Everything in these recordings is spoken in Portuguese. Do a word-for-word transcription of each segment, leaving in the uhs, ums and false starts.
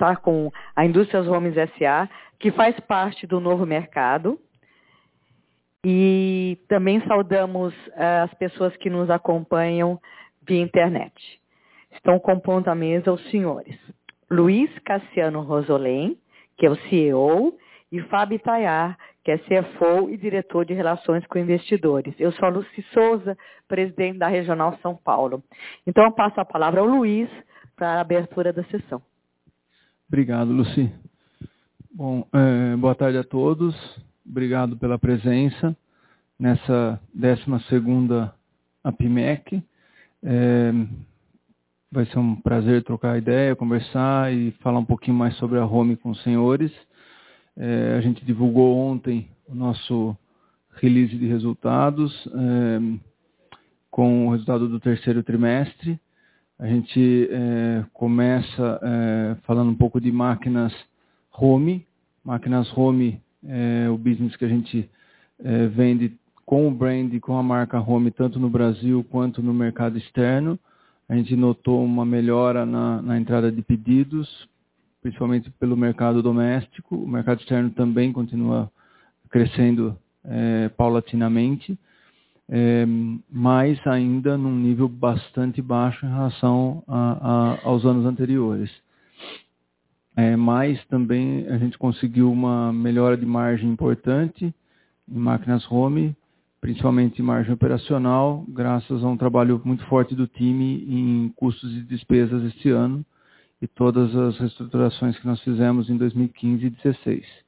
está com a Indústrias Homes S A, que faz parte do novo mercado. E também saudamos uh, as pessoas que nos acompanham via internet. Estão compondo a mesa os senhores Luiz Cassiano Rosolém, que é o C E O, e Fábio Tayar, que é C F O e diretor de Relações com Investidores. Eu sou a Luci Souza, presidente da Regional São Paulo. Então, eu passo a palavra ao Luiz para a abertura da sessão. Obrigado, Luci. Bom, é, boa tarde a todos. Obrigado pela presença nessa décima segunda A P I M E C. É, vai ser um prazer trocar ideia, conversar e falar um pouquinho mais sobre a Home com os senhores. É, a gente divulgou ontem o nosso release de resultados, é, com o resultado do terceiro trimestre. A gente é, começa é, falando um pouco de máquinas Home. Máquinas Home é o business que a gente é, vende com o brand, com a marca Home, tanto no Brasil quanto no mercado externo. A gente notou uma melhora na, na entrada de pedidos, principalmente pelo mercado doméstico. O mercado externo também continua crescendo é, paulatinamente, é, mas ainda num nível bastante baixo em relação a, a, aos anos anteriores. É, mas também a gente conseguiu uma melhora de margem importante em máquinas Home, principalmente em margem operacional, graças a um trabalho muito forte do time em custos e despesas este ano e todas as reestruturações que nós fizemos em dois mil e quinze e dois mil e dezesseis.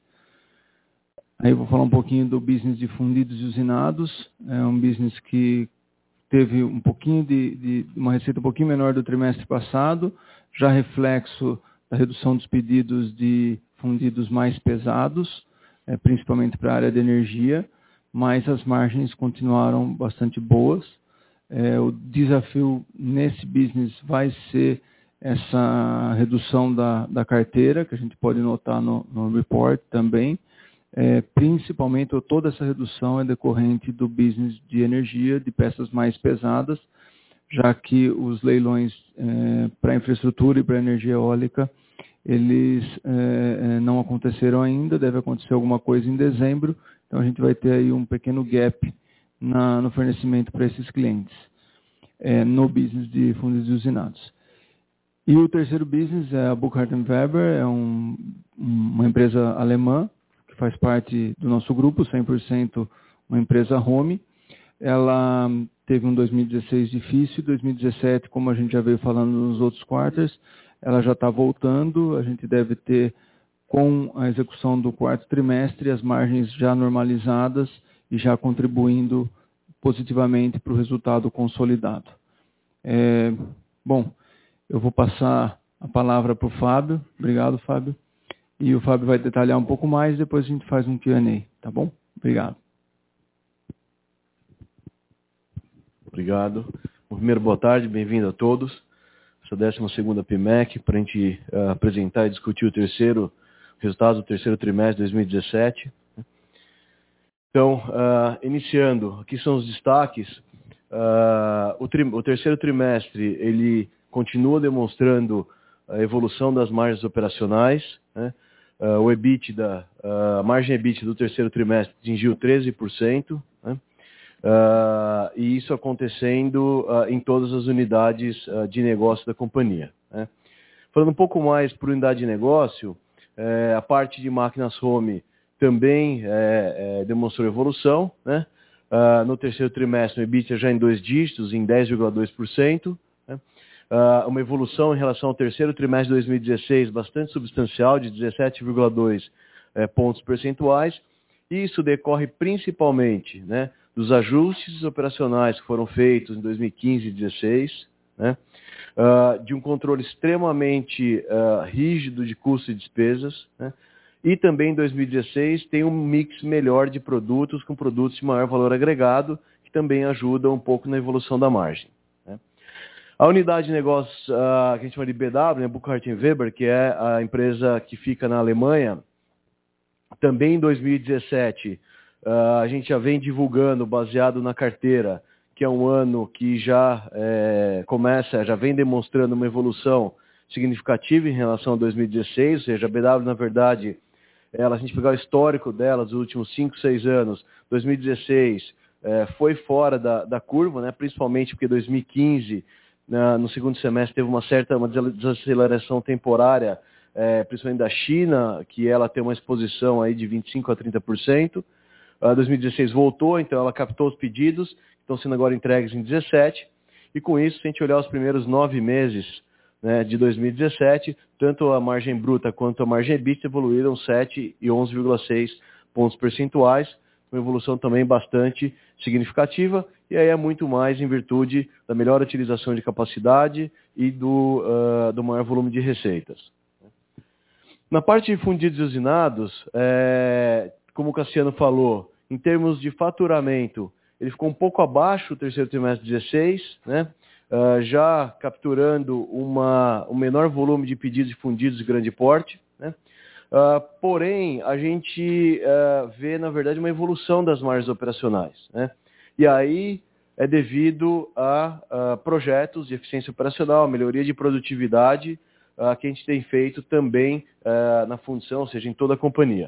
Aí eu vou falar um pouquinho do business de fundidos e usinados. É um business que teve um pouquinho de, de uma receita um pouquinho menor do trimestre passado, já reflexo da redução dos pedidos de fundidos mais pesados, é, principalmente para a área de energia, mas as margens continuaram bastante boas. É, o desafio nesse business vai ser essa redução da, da carteira, que a gente pode notar no, no report também. É, principalmente, toda essa redução é decorrente do business de energia, de peças mais pesadas, já que os leilões é, para infraestrutura e para energia eólica, eles é, não aconteceram ainda, deve acontecer alguma coisa em dezembro, então a gente vai ter aí um pequeno gap na, no fornecimento para esses clientes, é, no business de fundos usinados. E o terceiro business é a Burkhardt and Weber, é um, uma empresa alemã, que faz parte do nosso grupo, cem por cento uma empresa Home. Ela teve um dois mil e dezesseis difícil, dois mil e dezessete, como a gente já veio falando nos outros quarters, ela já está voltando, a gente deve ter, com a execução do quarto trimestre, as margens já normalizadas e já contribuindo positivamente para o resultado consolidado. É, bom, eu vou passar a palavra para o Fábio. Obrigado, Fábio. E o Fábio vai detalhar um pouco mais, depois a gente faz um Q and A, tá bom? Obrigado. Obrigado. Primeiro, boa tarde, bem-vindo a todos. Essa décima segunda P I M E C, para a gente uh, apresentar e discutir o terceiro resultado do terceiro trimestre de dois mil e dezessete. Então, uh, iniciando, aqui são os destaques. Uh, o, tri o terceiro trimestre, ele continua demonstrando a evolução das margens operacionais, né? Uh, o EBITDA, uh, a margem EBITDA do terceiro trimestre atingiu treze por cento, né? Uh, e isso acontecendo uh, em todas as unidades uh, de negócio da companhia, né? Falando um pouco mais por unidade de negócio, eh, a parte de máquinas Home também eh, eh, demonstrou evolução, né? Uh, no terceiro trimestre, o EBITDA já em dois dígitos, em dez vírgula dois por cento, né? Uh, uma evolução em relação ao terceiro trimestre de dois mil e dezesseis bastante substancial, de dezessete vírgula dois eh, pontos percentuais. E isso decorre principalmente, né, dos ajustes operacionais que foram feitos em dois mil e quinze e dois mil e dezesseis, né, uh, de um controle extremamente uh, rígido de custos e despesas, né, e também em dois mil e dezesseis tem um mix melhor de produtos com produtos de maior valor agregado, que também ajudam um pouco na evolução da margem. A unidade de negócios uh, que a gente chama de B W, né, Burkhardt and Weber, que é a empresa que fica na Alemanha, também em dois mil e dezessete, uh, a gente já vem divulgando, baseado na carteira, que é um ano que já é, começa, já vem demonstrando uma evolução significativa em relação a dois mil e dezesseis, ou seja, a B W, na verdade, ela, a gente pegar o histórico dela dos últimos cinco, seis anos, dois mil e dezesseis é, foi fora da, da curva, né, principalmente porque dois mil e quinze, na, no segundo semestre, teve uma certa uma desaceleração temporária, é, principalmente da China, que ela tem uma exposição aí de vinte e cinco a trinta por cento. Uh, dois mil e dezesseis voltou, então ela captou os pedidos, que estão sendo agora entregues em dezessete, e com isso, se a gente olhar os primeiros nove meses, né, de dois mil e dezessete, tanto a margem bruta quanto a margem EBITDA evoluíram sete e onze vírgula seis pontos percentuais, uma evolução também bastante significativa, e aí é muito mais em virtude da melhor utilização de capacidade e do, uh, do maior volume de receitas. Na parte de fundidos e usinados, é, como o Cassiano falou, em termos de faturamento, ele ficou um pouco abaixo do terceiro trimestre de dezesseis, né? Uh, já capturando uma, um menor volume de pedidos de fundidos de grande porte, né? Uh, porém, a gente uh, vê, na verdade, uma evolução das margens operacionais, né? E aí é devido a, a projetos de eficiência operacional, melhoria de produtividade, uh, que a gente tem feito também uh, na função, ou seja, em toda a companhia.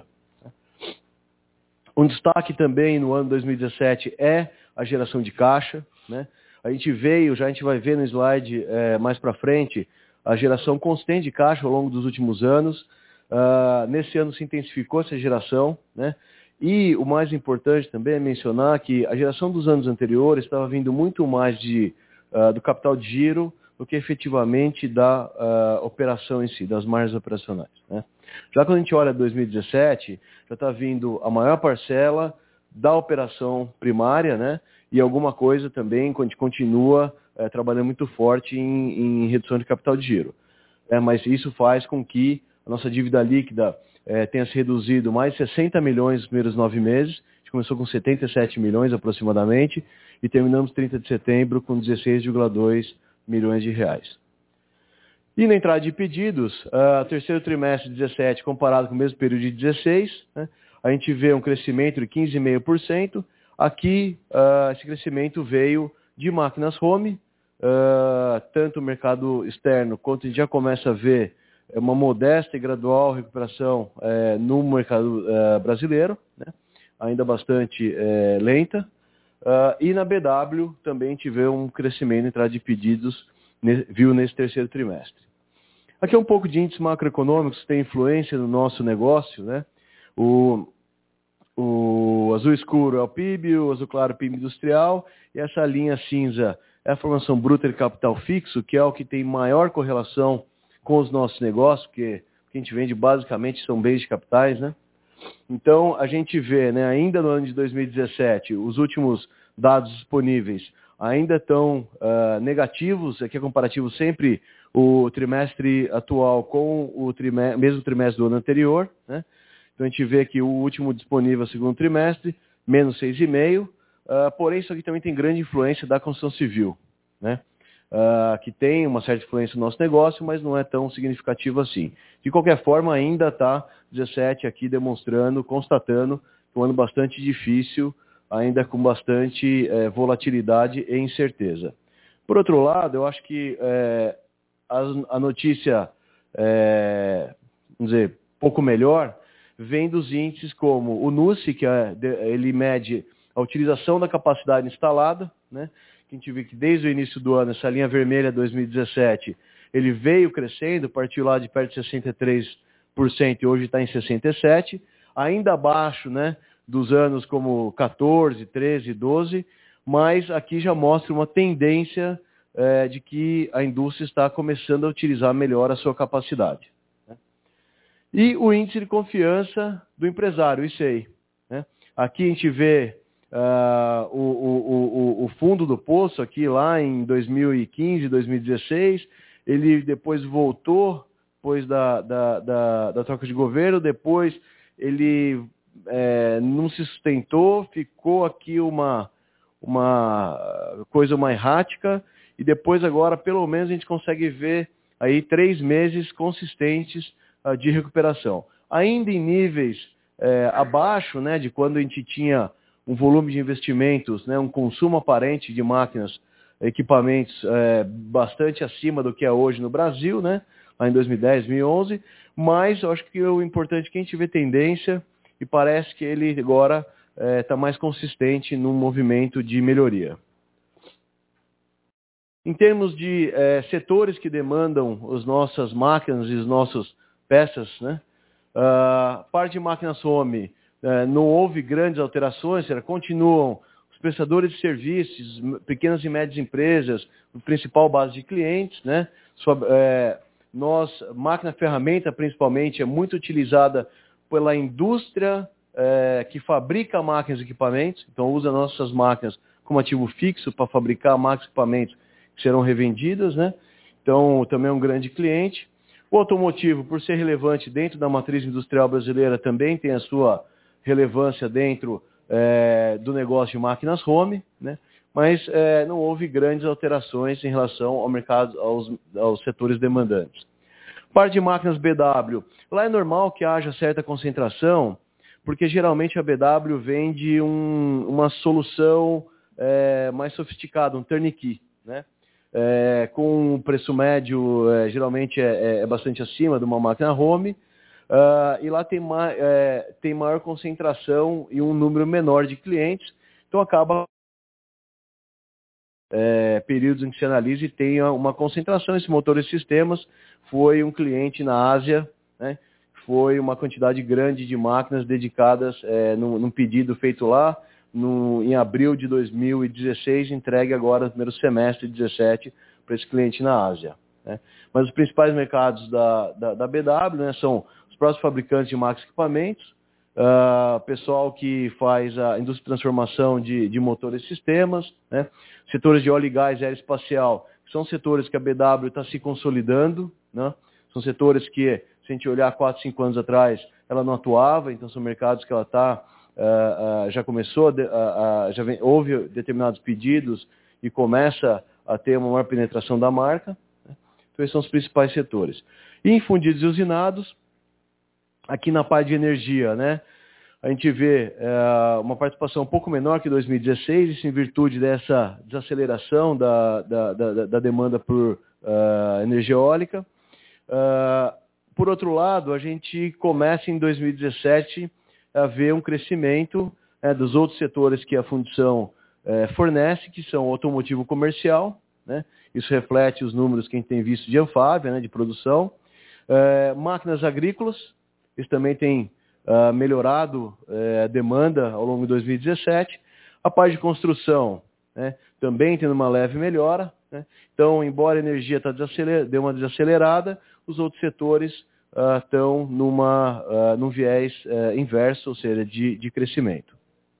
Um destaque também no ano dois mil e dezessete é a geração de caixa, né? A gente veio, já a gente vai ver no slide é, mais para frente, a geração constante de caixa ao longo dos últimos anos. Uh, nesse ano se intensificou essa geração, né? E o mais importante também é mencionar que a geração dos anos anteriores estava vindo muito mais de, uh, do capital de giro do que efetivamente da uh, operação em si, das margens operacionais, né? Já quando a gente olha dois mil e dezessete, já está vindo a maior parcela da operação primária, né? E alguma coisa também, quando a gente continua é, trabalhando muito forte em, em redução de capital de giro. É, mas isso faz com que a nossa dívida líquida é, tenha se reduzido mais de sessenta milhões nos primeiros nove meses. A gente começou com setenta e sete milhões aproximadamente e terminamos trinta de setembro com dezesseis vírgula dois milhões de reais. E na entrada de pedidos, uh, terceiro trimestre de dezessete comparado com o mesmo período de dezesseis, né, a gente vê um crescimento de quinze vírgula cinco por cento. Aqui, uh, esse crescimento veio de máquinas home, uh, tanto o mercado externo quanto a gente já começa a ver uma modesta e gradual recuperação uh, no mercado uh, brasileiro, né, ainda bastante uh, lenta. Uh, e na B W também a gente vê um crescimento na entrada de pedidos, ne, viu nesse terceiro trimestre. Aqui é um pouco de índices macroeconômicos que tem influência no nosso negócio, né? O, o azul escuro é o P I B, o azul claro é o P I B industrial, e essa linha cinza é a formação bruta de capital fixo, que é o que tem maior correlação com os nossos negócios, porque o que a gente vende basicamente são bens de capitais, né? Então, a gente vê, né, ainda no ano de dois mil e dezessete, os últimos dados disponíveis ainda estão uh, negativos, aqui é comparativo sempre o trimestre atual com o trimestre, mesmo trimestre do ano anterior, né? Então a gente vê que o último disponível segundo trimestre, menos seis vírgula cinco, uh, porém isso aqui também tem grande influência da construção civil, né? Uh, que tem uma certa influência no nosso negócio, mas não é tão significativo assim. De qualquer forma, ainda está dezessete aqui demonstrando, constatando um ano bastante difícil, ainda com bastante eh, volatilidade e incerteza. Por outro lado, eu acho que eh, a, a notícia, eh, vamos dizer, pouco melhor, vem dos índices como o N U S, que é, ele mede a utilização da capacidade instalada, né? Que a gente vê que desde o início do ano, essa linha vermelha dois mil e dezessete, ele veio crescendo, partiu lá de perto de sessenta e três por cento e hoje está em sessenta e sete por cento, ainda abaixo, né, dos anos como quatorze, treze, doze, mas aqui já mostra uma tendência é, de que a indústria está começando a utilizar melhor a sua capacidade, né? E o índice de confiança do empresário, o I C E I, né? Aqui a gente vê Uh, o, o, o, o fundo do poço aqui lá em dois mil e quinze, dois mil e dezesseis, ele depois voltou, depois da, da, da, da troca de governo, depois ele é, não se sustentou, ficou aqui uma, uma coisa mais errática, e depois agora pelo menos a gente consegue ver aí três meses consistentes uh, de recuperação. Ainda em níveis é, abaixo, né, de quando a gente tinha um volume de investimentos, né, um consumo aparente de máquinas, equipamentos é, bastante acima do que é hoje no Brasil, né? lá em dois mil e dez, dois mil e onze, mas eu acho que o importante é que a gente vê tendência e parece que ele agora está é, mais consistente num movimento de melhoria. Em termos de é, setores que demandam as nossas máquinas e as nossas peças, né? A uh, parte de máquinas home, uh, não houve grandes alterações, era, continuam os prestadores de serviços, pequenas e médias empresas, o principal base de clientes, né? Sua, é, nós, máquina ferramenta principalmente, é muito utilizada pela indústria é, que fabrica máquinas e equipamentos, então usa nossas máquinas como ativo fixo para fabricar máquinas e equipamentos que serão revendidas, né? Então também é um grande cliente. O automotivo, por ser relevante dentro da matriz industrial brasileira, também tem a sua relevância dentro é, do negócio de máquinas home, né? Mas é, não houve grandes alterações em relação ao mercado, aos, aos setores demandantes. Parte de máquinas B W, lá é normal que haja certa concentração, porque geralmente a B W vende um, uma solução é, mais sofisticada, um turnkey, né? É, com um preço médio, é, geralmente é, é bastante acima de uma máquina home, uh, e lá tem, ma é, tem maior concentração e um número menor de clientes, então acaba é, períodos em que se analisa e tem uma concentração. Esse motor e sistemas foi um cliente na Ásia, né? Foi uma quantidade grande de máquinas dedicadas é, num, num pedido feito lá, No, em abril de dois mil e dezesseis, entregue agora no primeiro semestre de dezessete para esse cliente na Ásia, né? Mas os principais mercados da, da, da B W, né, são os próprios fabricantes de máquinas e equipamentos, uh, pessoal que faz a indústria de transformação de, de motores e sistemas, né, setores de óleo e gás e aeroespacial, que são setores que a B W está se consolidando, né, são setores que, se a gente olhar quatro, cinco anos atrás, ela não atuava, então são mercados que ela está Uh, uh, já começou, uh, uh, já vem, houve determinados pedidos e começa a ter uma maior penetração da marca, né? Então esses são os principais setores. E em fundidos e usinados, aqui na parte de energia, né, a gente vê uh, uma participação um pouco menor que dois mil e dezesseis, isso em virtude dessa desaceleração da, da, da, da demanda por uh, energia eólica. Uh, por outro lado, a gente começa em dois mil e dezessete haver um crescimento é, dos outros setores que a fundição é, fornece, que são automotivo comercial, né? Isso reflete os números que a gente tem visto de Anfávia, né, de produção. É, máquinas agrícolas, isso também tem uh, melhorado é, a demanda ao longo de dois mil e dezessete. A parte de construção, né, também tendo uma leve melhora, né? Então, embora a energia tá desaceler... deu uma desacelerada, os outros setores Uh, estão numa, uh, num viés uh, inverso, ou seja, de, de crescimento.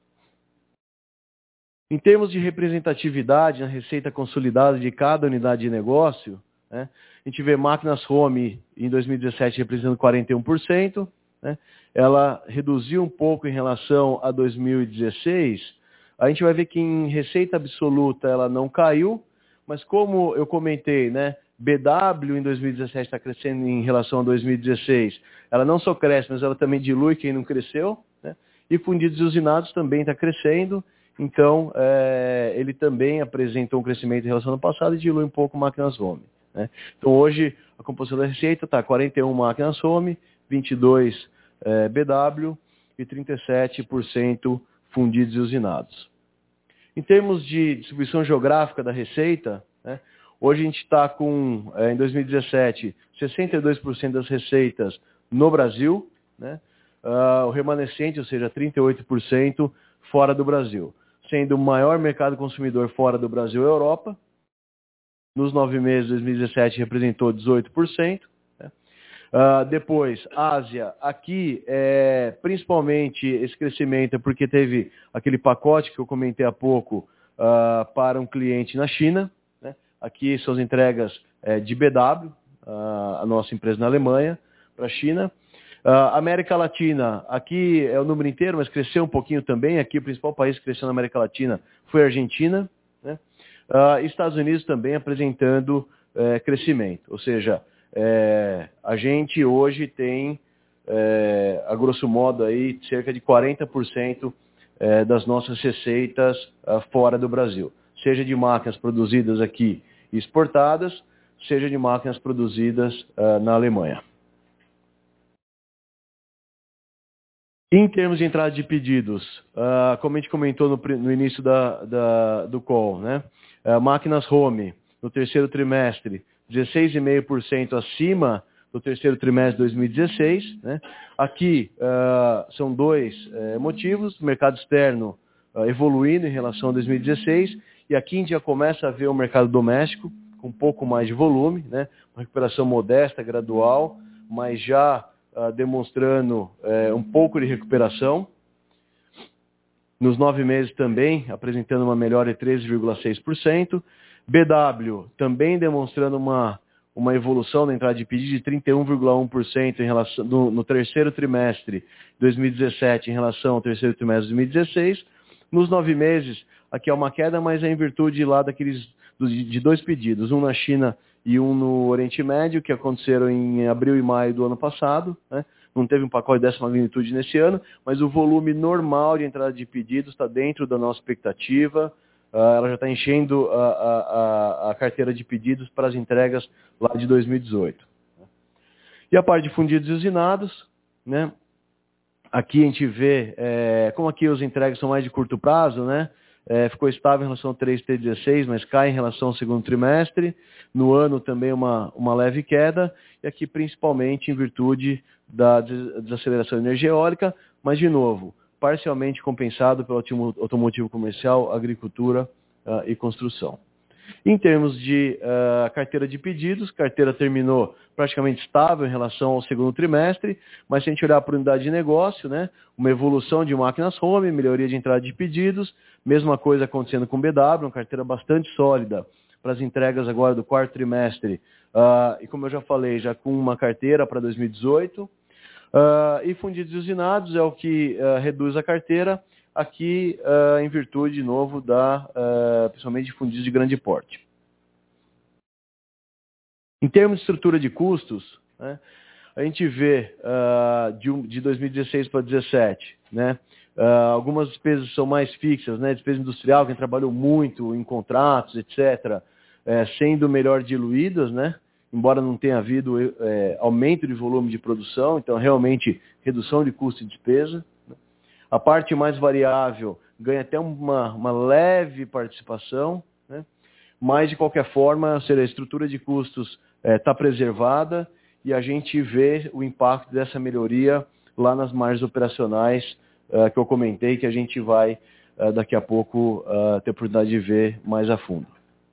Em termos de representatividade na receita consolidada de cada unidade de negócio, né, a gente vê máquinas home em dois mil e dezessete representando quarenta e um por cento, né, ela reduziu um pouco em relação a dois mil e dezesseis, a gente vai ver que em receita absoluta ela não caiu, mas como eu comentei, né, B W em dois mil e dezessete está crescendo em relação a dois mil e dezesseis. Ela não só cresce, mas ela também dilui quem não cresceu, né? E fundidos e usinados também está crescendo. Então, é, ele também apresentou um crescimento em relação ao passado e dilui um pouco máquinas home, né? Então, hoje, a composição da receita está quarenta e um máquinas home, vinte e dois é, B W e trinta e sete por cento fundidos e usinados. Em termos de distribuição geográfica da receita, né, hoje a gente está com, é, em dois mil e dezessete, sessenta e dois por cento das receitas no Brasil, né? Uh, o remanescente, ou seja, trinta e oito por cento fora do Brasil, sendo o maior mercado consumidor fora do Brasil a Europa. Nos nove meses de dois mil e dezessete representou dezoito por cento. Né? Uh, depois, Ásia, aqui, é, principalmente esse crescimento é porque teve aquele pacote que eu comentei há pouco uh, para um cliente na China. Aqui são as entregas é, de B W, uh, a nossa empresa na Alemanha, para a China. Uh, América Latina, aqui é o número inteiro, mas cresceu um pouquinho também. Aqui o principal país que cresceu na América Latina foi a Argentina, né? Uh, Estados Unidos também apresentando é, crescimento. Ou seja, é, a gente hoje tem, é, a grosso modo, aí, cerca de quarenta por cento é, das nossas receitas uh, fora do Brasil. Seja de máquinas produzidas aqui e exportadas, seja de máquinas produzidas uh, na Alemanha. Em termos de entrada de pedidos, uh, como a gente comentou no, no início da, da, do call, né? uh, máquinas home, no terceiro trimestre, dezesseis vírgula cinco por cento acima do terceiro trimestre de dois mil e dezesseis. Né? Aqui uh, são dois uh, motivos: o mercado externo uh, evoluindo em relação a dois mil e dezesseis, e aqui a gente já começa a ver o mercado doméstico com um pouco mais de volume, né? Uma recuperação modesta, gradual, mas já uh, demonstrando uh, um pouco de recuperação. Nos nove meses também apresentando uma melhora de treze vírgula seis por cento. B W também demonstrando uma, uma evolução na entrada de pedidos de trinta e um vírgula um por cento em relação, no, no terceiro trimestre de dois mil e dezessete em relação ao terceiro trimestre de dois mil e dezesseis. Nos nove meses, aqui é uma queda, mas é em virtude lá daqueles, de dois pedidos, um na China e um no Oriente Médio, que aconteceram em abril e maio do ano passado. Né? Não teve um pacote dessa magnitude nesse ano, mas o volume normal de entrada de pedidos está dentro da nossa expectativa. Uh, ela já está enchendo a, a, a, a carteira de pedidos para as entregas lá de dois mil e dezoito. E a parte de fundidos e usinados, né? Aqui a gente vê, é, como aqui os entregas são mais de curto prazo, né? É, ficou estável em relação ao três T dezesseis, mas cai em relação ao segundo trimestre. No ano também uma, uma leve queda, e aqui principalmente em virtude da desaceleração de energia eólica, mas de novo, parcialmente compensado pelo automotivo comercial, agricultura uh, e construção. Em termos de uh, carteira de pedidos, a carteira terminou praticamente estável em relação ao segundo trimestre, mas se a gente olhar para a unidade de negócio, né, uma evolução de máquinas home, melhoria de entrada de pedidos, mesma coisa acontecendo com B W, uma carteira bastante sólida para as entregas agora do quarto trimestre, uh, e como eu já falei, já com uma carteira para dois mil e dezoito. Uh, e fundidos e usinados é o que uh, reduz a carteira, aqui uh, em virtude, de novo, da, uh, principalmente de fundidos de grande porte. Em termos de estrutura de custos, né, a gente vê uh, de, um, de dois mil e dezesseis para dois mil e dezessete, né, uh, algumas despesas são mais fixas, né, despesa industrial, quem trabalhou muito em contratos, etcétera, uh, sendo melhor diluídas, né, embora não tenha havido é, aumento de volume de produção, então realmente redução de custo e despesa. A parte mais variável ganha até uma, uma leve participação, né? Mas de qualquer forma, ou seja, a estrutura de custos está é, preservada e a gente vê o impacto dessa melhoria lá nas margens operacionais uh, que eu comentei, que a gente vai uh, daqui a pouco uh, ter a oportunidade de ver mais a fundo.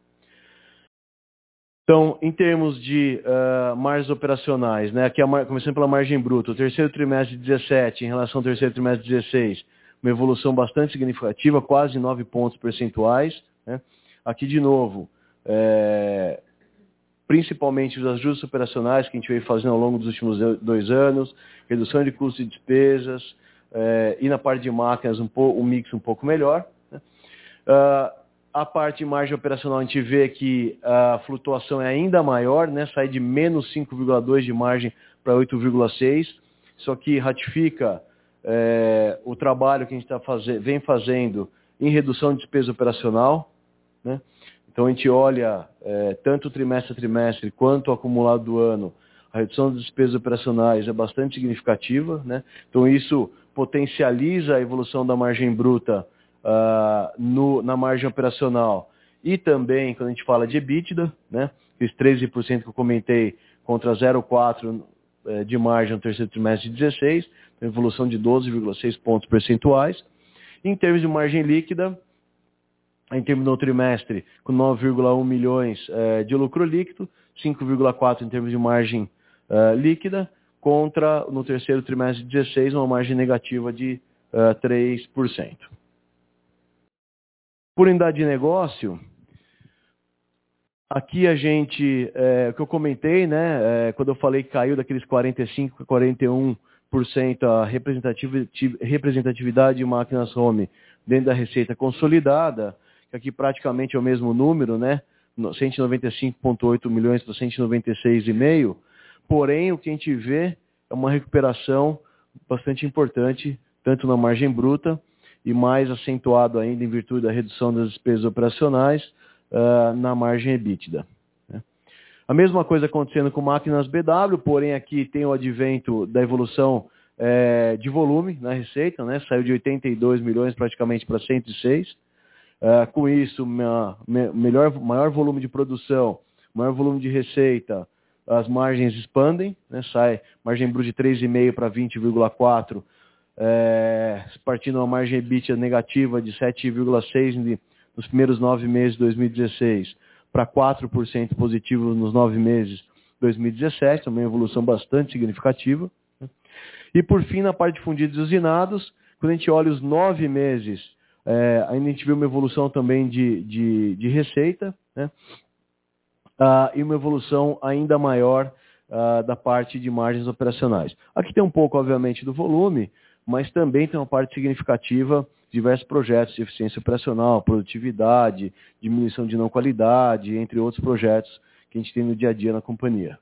Então, em termos de uh, margens operacionais, né, aqui a mar... começando pela margem bruta, o terceiro trimestre de dezessete em relação ao terceiro trimestre de dezesseis, uma evolução bastante significativa, quase nove pontos percentuais. Né? Aqui, de novo, é... principalmente os ajustes operacionais que a gente veio fazendo ao longo dos últimos dois anos, redução de custos e despesas, é... e na parte de máquinas um, po... um mix um pouco melhor. Né? Uh... A parte de margem operacional, a gente vê que a flutuação é ainda maior, né? Sai de menos cinco vírgula dois de margem para oito vírgula seis. Isso aqui ratifica é, o trabalho que a gente tá faze- vem fazendo em redução de despesa operacional. Né? Então, a gente olha é, tanto o trimestre a trimestre quanto o acumulado do ano, a redução das despesas operacionais é bastante significativa. Né? Então, isso potencializa a evolução da margem bruta Uh, no, na margem operacional e também quando a gente fala de EBITDA, né, esses treze por cento que eu comentei contra zero vírgula quatro por cento eh, de margem no terceiro trimestre de dezesseis, uma evolução de doze vírgula seis pontos percentuais. Em termos de margem líquida, a gente terminou o trimestre com nove vírgula um milhões eh, de lucro líquido, cinco vírgula quatro por cento em termos de margem uh, líquida, contra no terceiro trimestre de dezesseis uma margem negativa de uh, três por cento. Por unidade de negócio, aqui a gente, é, o que eu comentei, né, é, quando eu falei que caiu daqueles quarenta e cinco por cento para quarenta e um por cento a representatividade de máquinas home dentro da receita consolidada, que aqui praticamente é o mesmo número, né, cento e noventa e cinco vírgula oito milhões para cento e noventa e seis vírgula cinco, porém o que a gente vê é uma recuperação bastante importante, tanto na margem bruta, e mais acentuado ainda em virtude da redução das despesas operacionais uh, na margem EBITDA. Né? A mesma coisa acontecendo com máquinas B W, porém aqui tem o advento da evolução é, de volume na receita, né? Saiu de oitenta e dois milhões praticamente para cento e seis. Uh, com isso, minha, melhor, maior volume de produção, maior volume de receita, as margens expandem, né? Sai margem bruta de três vírgula cinco para vinte vírgula quatro, é, partindo uma margem EBITDA negativa de sete vírgula seis nos primeiros nove meses de dois mil e dezesseis para quatro por cento positivo nos nove meses de dois mil e dezessete, também uma evolução bastante significativa. E por fim, na parte de fundidos e usinados, quando a gente olha os nove meses, é, ainda a gente vê uma evolução também de, de, de receita, né? Ah, e uma evolução ainda maior ah, da parte de margens operacionais. Aqui tem um pouco, obviamente, do volume, mas também tem uma parte significativa de diversos projetos de eficiência operacional, produtividade, diminuição de não qualidade, entre outros projetos que a gente tem no dia a dia na companhia.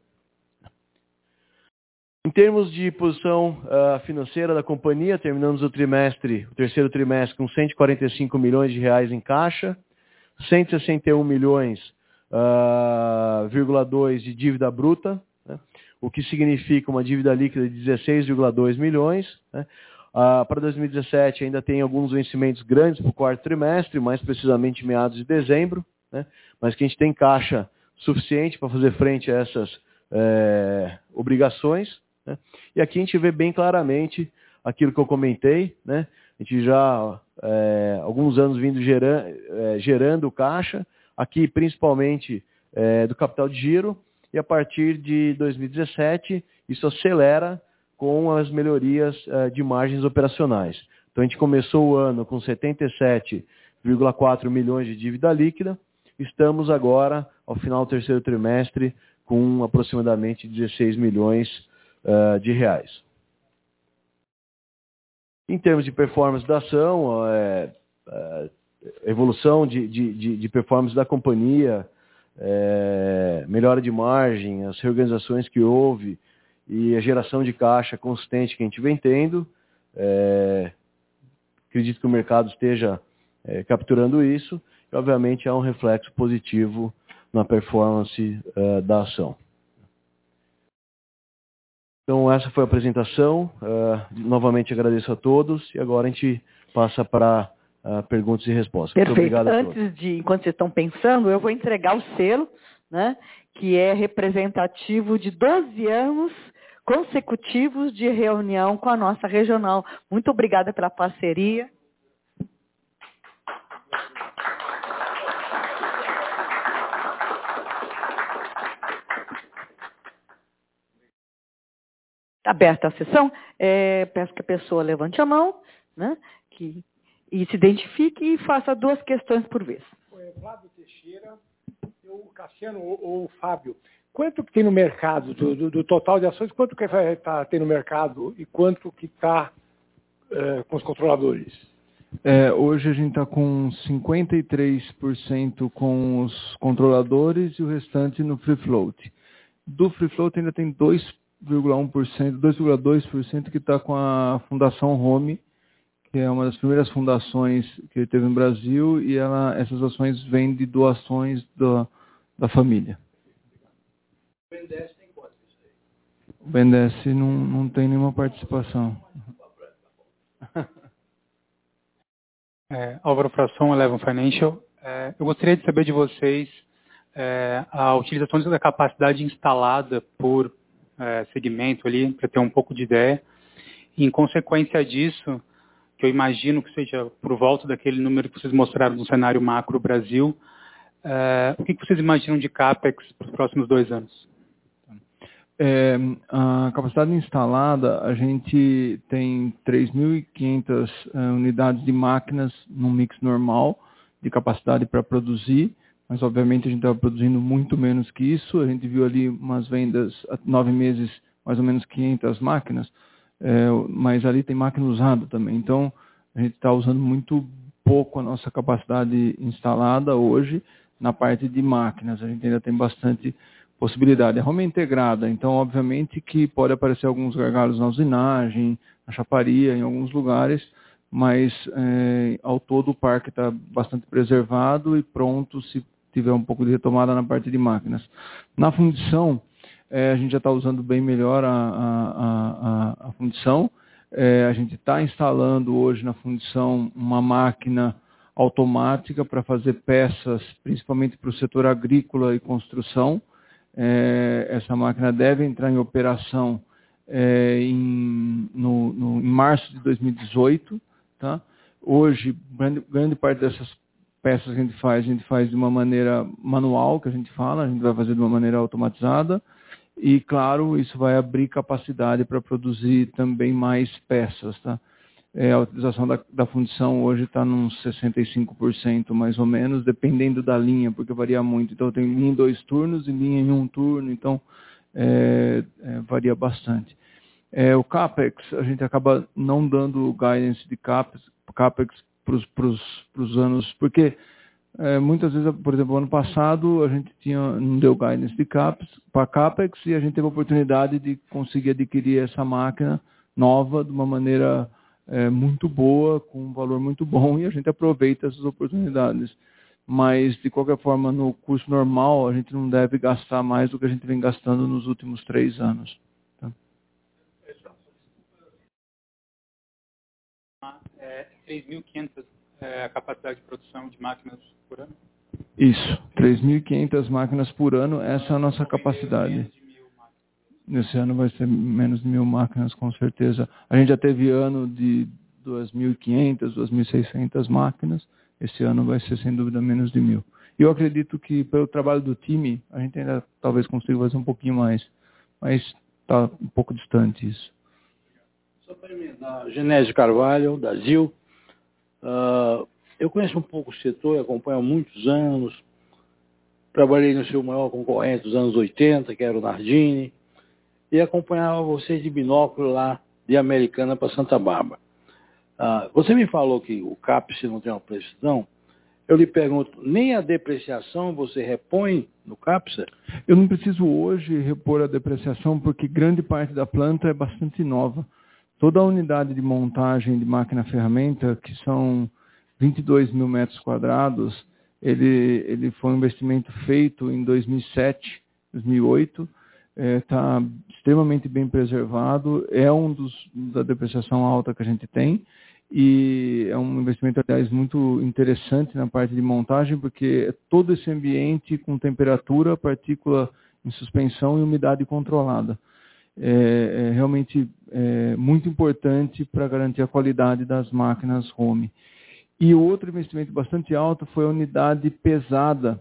Em termos de posição uh, financeira da companhia, terminamos o trimestre, o terceiro trimestre, com cento e quarenta e cinco milhões de reais em caixa, cento e sessenta e um milhões, uh, vírgula dois de dívida bruta, né? O que significa uma dívida líquida de dezesseis vírgula dois milhões. Né? Uh, para dois mil e dezessete ainda tem alguns vencimentos grandes para o quarto trimestre, mais precisamente meados de dezembro, né? Mas que a gente tem caixa suficiente para fazer frente a essas é, obrigações. Né? E aqui a gente vê bem claramente aquilo que eu comentei, né? A gente já é, alguns anos vindo geran, é, gerando caixa, aqui principalmente é, do capital de giro, e a partir de dois mil e dezessete isso acelera com as melhorias é, de margens operacionais. Então a gente começou o ano com setenta e sete vírgula quatro milhões de dívida líquida, estamos agora, ao final do terceiro trimestre, com aproximadamente dezesseis milhões uh, de reais. Em termos de performance da ação, é, é, evolução de, de, de performance da companhia, é, melhora de margem, as reorganizações que houve e a geração de caixa consistente que a gente vem tendo, é, acredito que o mercado esteja é, capturando isso e, obviamente, há um reflexo positivo na performance uh, da ação. Então, essa foi a apresentação. Uh, novamente agradeço a todos e agora a gente passa para uh, perguntas e respostas. Perfeito. Muito obrigado a todos. Antes de, enquanto vocês estão pensando, eu vou entregar o selo, né, que é representativo de doze anos consecutivos de reunião com a nossa regional. Muito obrigada pela parceria. Aberta a sessão, é, peço que a pessoa levante a mão, né, que, e se identifique e faça duas questões por vez. É, Flávio Teixeira, o Cassiano ou o Fábio, quanto que tem no mercado, do, do, do total de ações, quanto que vai tá, tem no mercado e quanto que está é, com os controladores? É, hoje a gente está com cinquenta e três por cento com os controladores e o restante no free float. Do free float ainda tem dois vírgula um por cento, dois vírgula dois por cento que está com a Fundação Home, que é uma das primeiras fundações que teve no Brasil, e ela, essas ações vêm de doações do, da família. O B N D E S tem quanto isso aí? O B N D E S não, não tem nenhuma participação. É, Álvaro Frasson, Eleven Financial. É, eu gostaria de saber de vocês é, a utilização da capacidade instalada por é, segmento ali, para ter um pouco de ideia. E, em consequência disso, que eu imagino que seja por volta daquele número que vocês mostraram no cenário macro Brasil, é, o que vocês imaginam de CAPEX para os próximos dois anos? É, a capacidade instalada, a gente tem três mil e quinhentas uh, unidades de máquinas num mix normal de capacidade para produzir, mas obviamente a gente estava produzindo muito menos que isso. A gente viu ali umas vendas há nove meses, mais ou menos quinhentas máquinas, é, mas ali tem máquina usada também. Então, a gente está usando muito pouco a nossa capacidade instalada hoje na parte de máquinas. A gente ainda tem bastante possibilidade. É Home integrada, então obviamente que pode aparecer alguns gargalos na usinagem, na chaparia, em alguns lugares, mas é, ao todo o parque está bastante preservado e pronto se tiver um pouco de retomada na parte de máquinas. Na fundição, é, a gente já está usando bem melhor a, a, a, a fundição. É, a gente está instalando hoje na fundição uma máquina automática para fazer peças, principalmente para o setor agrícola e construção. É, essa máquina deve entrar em operação é, em, no, no, em março de dois mil e dezoito. Tá? Hoje, grande, grande parte dessas peças que a gente faz, a gente faz de uma maneira manual, que a gente fala, a gente vai fazer de uma maneira automatizada. E, claro, isso vai abrir capacidade para produzir também mais peças. Tá? É, a utilização da, da fundição hoje está nos sessenta e cinco por cento mais ou menos, dependendo da linha, porque varia muito. Então, tem linha em dois turnos e linha em um turno, então é, é, varia bastante. É, o CAPEX, a gente acaba não dando guidance de CAPEX, CAPEX para os anos, porque é, muitas vezes, por exemplo, ano passado a gente tinha, não deu guidance de CAPEX para CAPEX e a gente teve a oportunidade de conseguir adquirir essa máquina nova de uma maneira é, muito boa, com um valor muito bom, e a gente aproveita essas oportunidades. Mas, de qualquer forma, no curso normal, a gente não deve gastar mais do que a gente vem gastando nos últimos três anos. Tá? É, três mil e quinhentas é a capacidade de produção de máquinas por ano? Isso, três mil e quinhentas máquinas por ano, essa é a nossa capacidade. Nesse ano vai ser menos de mil máquinas, com certeza. A gente já teve ano de duas mil e quinhentas, duas mil e seiscentas máquinas. Esse ano vai ser, sem dúvida, menos de mil. E eu acredito que, pelo trabalho do time, a gente ainda talvez consiga fazer um pouquinho mais. Mas está um pouco distante isso. Só para emendar, Genésio Carvalho, da Z I L. Uh, eu conheço um pouco o setor, acompanho há muitos anos. Trabalhei no seu maior concorrente dos anos oitenta, que era o Nardini, e acompanhava vocês de binóculo lá de Americana para Santa Bárbara. Uh, você me falou que o CAPEX não tem uma precisão. Eu lhe pergunto, nem a depreciação você repõe no CAPEX? Eu não preciso hoje repor a depreciação, porque grande parte da planta é bastante nova. Toda a unidade de montagem de máquina-ferramenta, que são vinte e dois mil metros quadrados, ele, ele foi um investimento feito em dois mil e sete, dois mil e oito, está é, extremamente bem preservado, é um dos da depreciação alta que a gente tem, e é um investimento, aliás, muito interessante na parte de montagem, porque é todo esse ambiente com temperatura, partícula em suspensão e umidade controlada. É, é realmente é, muito importante para garantir a qualidade das máquinas home. E o outro investimento bastante alto foi a unidade pesada,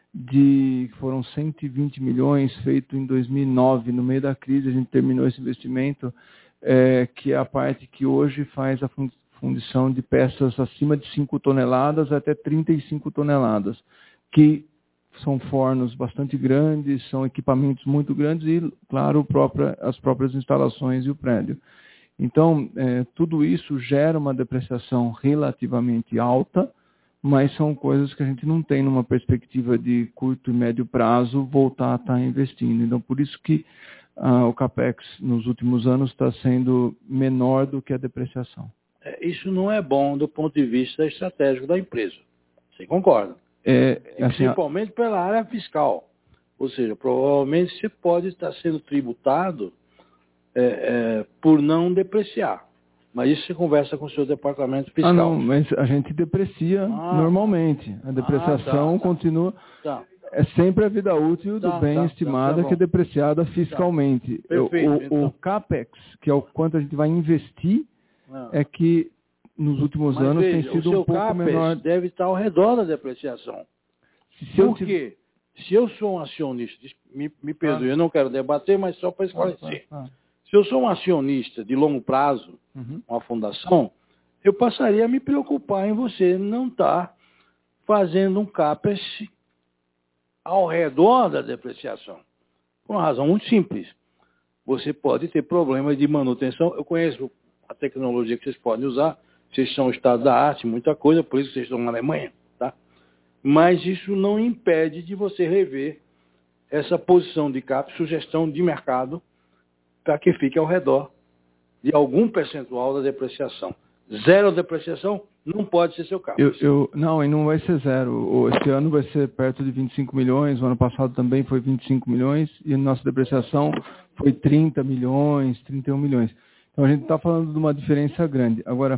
de foram cento e vinte milhões, feito em dois mil e nove. No meio da crise a gente terminou esse investimento, é, que é a parte que hoje faz a fundição de peças acima de cinco toneladas até trinta e cinco toneladas, que são fornos bastante grandes, são equipamentos muito grandes e, claro, própria, as próprias instalações e o prédio. Então, é, tudo isso gera uma depreciação relativamente alta, mas são coisas que a gente não tem numa perspectiva de curto e médio prazo voltar a estar investindo. Então, por isso que ah, o CAPEX nos últimos anos está sendo menor do que a depreciação. Isso não é bom do ponto de vista estratégico da empresa. Você concorda? É, assim, principalmente pela área fiscal. Ou seja, provavelmente você pode estar sendo tributado é, é, por não depreciar. Mas isso você conversa com o seu departamento fiscal. Ah, não, mas a gente deprecia ah, normalmente. A depreciação ah, tá, continua... Tá. É sempre a vida útil do tá, bem tá, estimada tá, tá que é depreciada fiscalmente. Tá. Perfeito, o, então. o CAPEX, que é o quanto a gente vai investir, ah. é que nos últimos Mas anos veja, tem sido o seu um pouco CAPEX menor. Deve estar ao redor da depreciação. Se Por quê? Se eu sou um acionista, me, me perdoe, ah. eu não quero debater, mas só para esclarecer. Ah, ah, ah. Se eu sou um acionista de longo prazo, uhum. uma fundação, eu passaria a me preocupar em você não estar fazendo um CAPEX ao redor da depreciação. Por uma razão muito simples. Você pode ter problemas de manutenção. Eu conheço a tecnologia que vocês podem usar. Vocês são o estado da arte, muita coisa, por isso vocês estão na Alemanha. Tá? Mas isso não impede de você rever essa posição de CAPEX, sugestão de mercado, para que fique ao redor de algum percentual da depreciação. Zero depreciação não pode ser seu caso. Eu, eu, não, e não vai ser zero. Esse ano vai ser perto de vinte e cinco milhões, o ano passado também foi vinte e cinco milhões, e a nossa depreciação foi trinta milhões, trinta e um milhões. Então a gente está falando de uma diferença grande. Agora,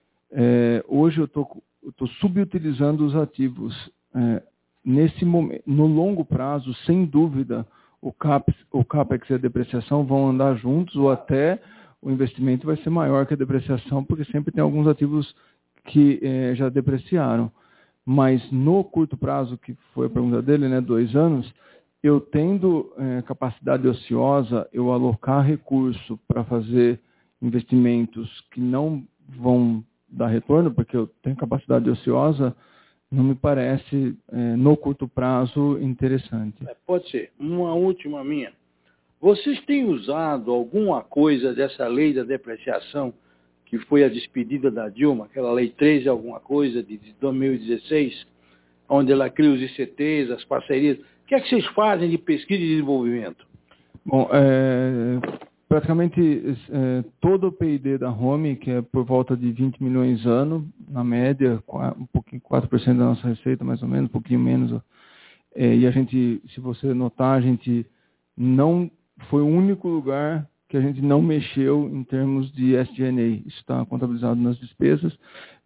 é, hoje eu estou subutilizando os ativos. É, nesse momento, no longo prazo, sem dúvida, o CAPEX, o CAPEX e a depreciação vão andar juntos, ou até o investimento vai ser maior que a depreciação, porque sempre tem alguns ativos que eh, já depreciaram. Mas no curto prazo, que foi a pergunta dele, né, dois anos, eu tendo eh, capacidade ociosa, eu alocar recurso para fazer investimentos que não vão dar retorno, porque eu tenho capacidade ociosa, não me parece, eh, no curto prazo, interessante. É, pode ser. Uma última minha. Vocês têm usado alguma coisa dessa lei da depreciação, que foi a despedida da Dilma, aquela lei treze alguma coisa, de dois mil e dezesseis, onde ela cria os I C Ts, as parcerias. O que é que vocês fazem de pesquisa e desenvolvimento? Bom, é, praticamente é, todo o P I D da Home, que é por volta de vinte milhões ano, na média, um pouquinho, quatro por cento da nossa receita, mais ou menos, um pouquinho menos. É, e a gente, se você notar, a gente não foi o único lugar que a gente não mexeu em termos de S G and A. Isso está contabilizado nas despesas,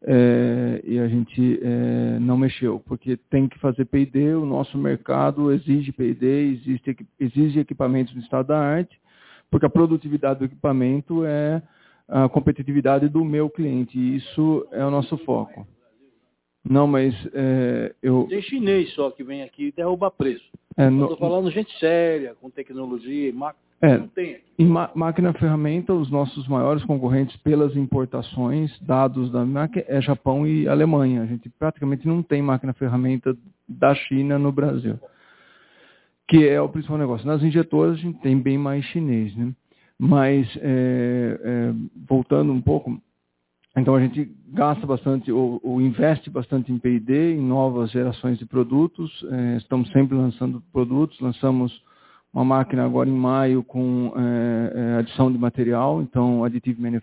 é, e a gente é, não mexeu, porque tem que fazer P I D, o nosso mercado exige P I D, existe, exige equipamentos no estado da arte, porque a produtividade do equipamento é a competitividade do meu cliente, e isso é o nosso foco. Não, mas é, eu... Tem chinês só que vem aqui e derruba preço. É, no... Estou falando gente séria, com tecnologia, máquina. É, não tem aqui. Em máquina ferramenta, os nossos maiores concorrentes pelas importações, dados da máquina, é Japão e Alemanha. A gente praticamente não tem máquina ferramenta da China no Brasil, que é o principal negócio. Nas injetoras, a gente tem bem mais chinês, né? Mas, é, é, voltando um pouco, então a gente gasta bastante, ou, ou investe bastante em P I D, em novas gerações de produtos. É, estamos sempre lançando produtos, lançamos uma máquina agora em maio com é, adição de material, então Additive